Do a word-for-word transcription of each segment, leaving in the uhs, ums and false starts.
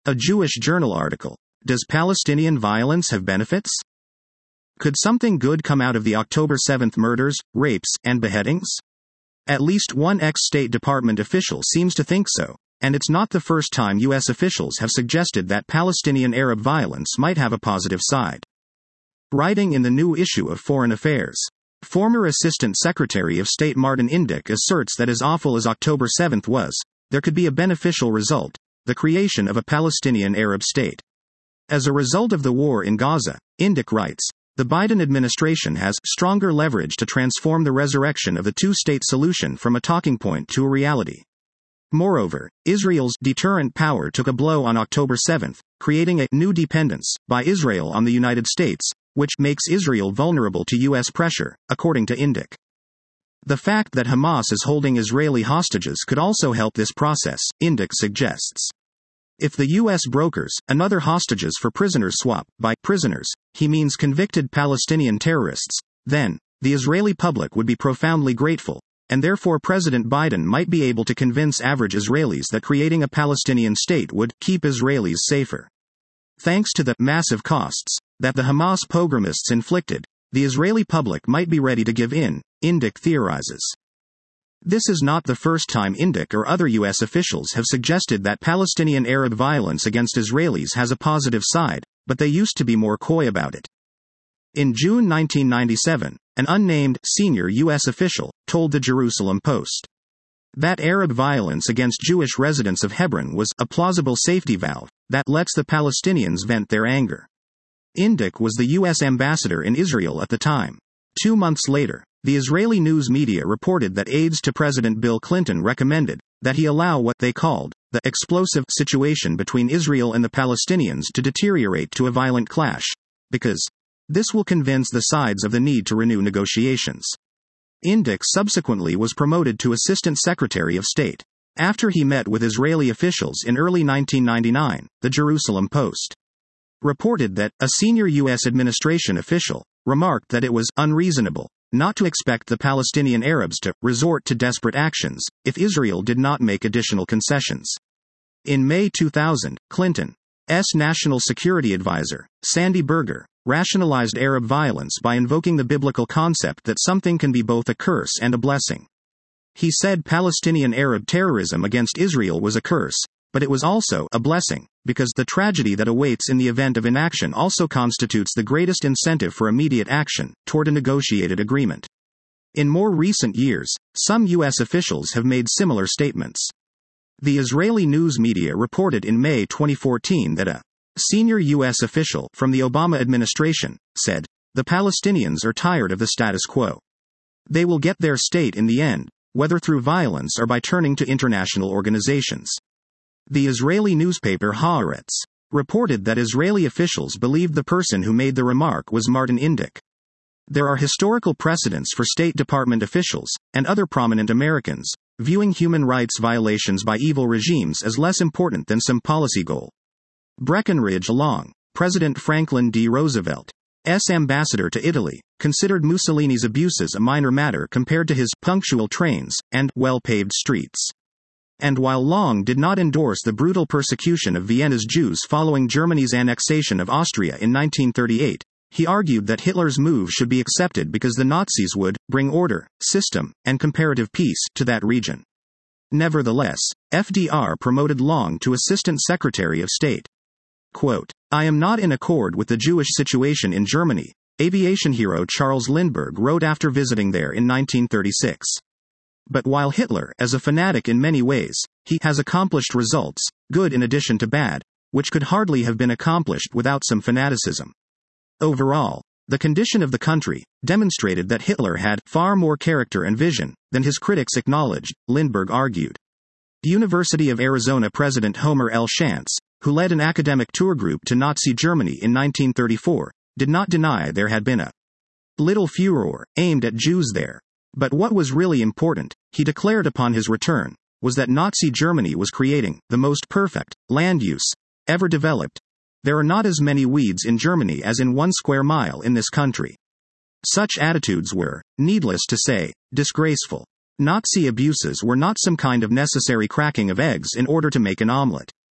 A Jewish Journal article. Does Palestinian violence have benefits? Could something good come out of the October seventh murders, rapes, and beheadings? At least one ex-State Department official seems to think so, and it's not the first time U S officials have suggested that Palestinian Arab violence might have a positive side. Writing in the new issue of Foreign Affairs, former Assistant Secretary of State Martin Indyk asserts that as awful as October seventh was, there could be a beneficial result: the creation of a Palestinian Arab state. As a result of the war in Gaza, Indyk writes, the Biden administration has stronger leverage to transform the resurrection of the two-state solution from a talking point to a reality. Moreover, Israel's deterrent power took a blow on October seventh, creating a new dependence by Israel on the United States, which makes Israel vulnerable to U S pressure, according to Indyk. The fact that Hamas is holding Israeli hostages could also help this process, Indyk suggests. If the U S brokers another hostages for prisoners swap, by prisoners, he means convicted Palestinian terrorists, then, the Israeli public would be profoundly grateful, and therefore President Biden might be able to convince average Israelis that creating a Palestinian state would keep Israelis safer. Thanks to the massive costs that the Hamas pogromists inflicted, the Israeli public might be ready to give in, Indyk theorizes. This is not the first time Indyk or other U S officials have suggested that Palestinian Arab violence against Israelis has a positive side, but they used to be more coy about it. In June nineteen ninety-seven, an unnamed, senior U S official told the Jerusalem Post that Arab violence against Jewish residents of Hebron was a plausible safety valve that lets the Palestinians vent their anger. Indyk was the U S ambassador in Israel at the time. Two months later, the Israeli news media reported that aides to President Bill Clinton recommended that he allow what they called the explosive situation between Israel and the Palestinians to deteriorate to a violent clash, because this will convince the sides of the need to renew negotiations. Indyk subsequently was promoted to Assistant Secretary of State after he met with Israeli officials in early nineteen ninety-nine, the Jerusalem Post reported that a senior U S administration official remarked that it was unreasonable not to expect the Palestinian Arabs to resort to desperate actions if Israel did not make additional concessions. In May two thousand, Clinton's National Security Advisor, Sandy Berger, rationalized Arab violence by invoking the biblical concept that something can be both a curse and a blessing. He said Palestinian Arab terrorism against Israel was a curse, but it was also a blessing, because the tragedy that awaits in the event of inaction also constitutes the greatest incentive for immediate action toward a negotiated agreement. In more recent years, some U S officials have made similar statements. The Israeli news media reported in May twenty fourteen that a senior U S official from the Obama administration said, "The Palestinians are tired of the status quo. They will get their state in the end, whether through violence or by turning to international organizations." The Israeli newspaper Haaretz reported that Israeli officials believed the person who made the remark was Martin Indyk. There are historical precedents for State Department officials, and other prominent Americans, viewing human rights violations by evil regimes as less important than some policy goal. Breckinridge Long, President Franklin D. Roosevelt's ambassador to Italy, considered Mussolini's abuses a minor matter compared to his punctual trains and well-paved streets. And while Long did not endorse the brutal persecution of Vienna's Jews following Germany's annexation of Austria in nineteen thirty-eight, he argued that Hitler's move should be accepted because the Nazis would bring order, system, and comparative peace to that region. Nevertheless, F D R promoted Long to Assistant Secretary of State. Quote, "I am not in accord with the Jewish situation in Germany," aviation hero Charles Lindbergh wrote after visiting there in nineteen thirty-six. But while Hitler is a fanatic in many ways, he has accomplished results, good in addition to bad, which could hardly have been accomplished without some fanaticism. Overall, the condition of the country demonstrated that Hitler had far more character and vision than his critics acknowledged, Lindbergh argued. University of Arizona President Homer L. Shantz, who led an academic tour group to Nazi Germany in nineteen thirty-four, did not deny there had been a little furor aimed at Jews there. But what was really important, he declared upon his return, was that Nazi Germany was creating the most perfect land use ever developed. There are not as many weeds in Germany as in one square mile in this country. Such attitudes were, needless to say, disgraceful. Nazi abuses were not some kind of necessary cracking of eggs in order to make an omelette.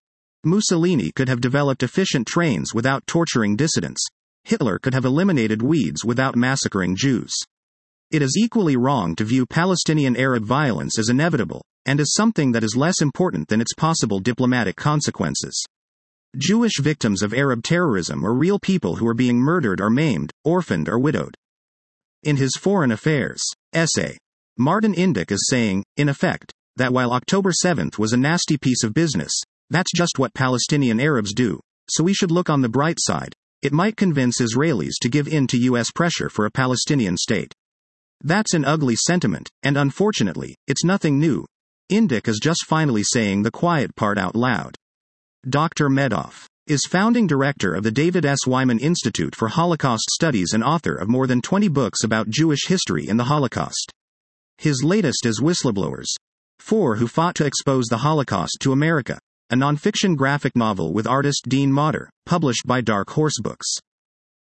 Mussolini could have developed efficient trains without torturing dissidents. Hitler could have eliminated weeds without massacring Jews. It is equally wrong to view Palestinian-Arab violence as inevitable, and as something that is less important than its possible diplomatic consequences. Jewish victims of Arab terrorism are real people who are being murdered or maimed, orphaned or widowed. In his Foreign Affairs essay, Martin Indyk is saying, in effect, that while October seventh was a nasty piece of business, that's just what Palestinian Arabs do, so we should look on the bright side. It might convince Israelis to give in to U S pressure for a Palestinian state. That's an ugly sentiment, and unfortunately, it's nothing new. Indyk is just finally saying the quiet part out loud. Doctor Medoff is founding director of the David S. Wyman Institute for Holocaust Studies and author of more than twenty books about Jewish history in the Holocaust. His latest is Whistleblowers: Four Who Fought to Expose the Holocaust to America, a nonfiction graphic novel with artist Dean Motter, published by Dark Horse Books.